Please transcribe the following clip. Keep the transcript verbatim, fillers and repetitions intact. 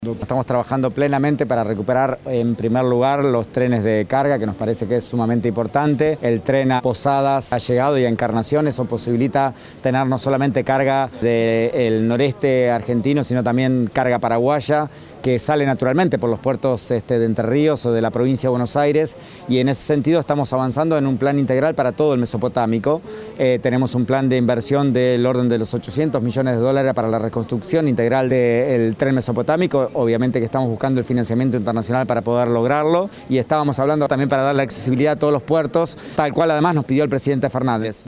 Estamos trabajando plenamente para recuperar en primer lugar los trenes de carga, que nos parece que es sumamente importante. El tren a Posadas ha llegado y a Encarnación, eso posibilita tener no solamente carga del noreste argentino, sino también carga paraguaya, que sale naturalmente por los puertos este, de Entre Ríos o de la provincia de Buenos Aires, y en ese sentido estamos avanzando en un plan integral para todo el Mesopotámico. Eh, tenemos un plan de inversión del orden de los ochocientos millones de dólares para la reconstrucción integral del tren mesopotámico. Obviamente que estamos buscando el financiamiento internacional para poder lograrlo, y estábamos hablando también para darle accesibilidad a todos los puertos, tal cual además nos pidió el presidente Fernández.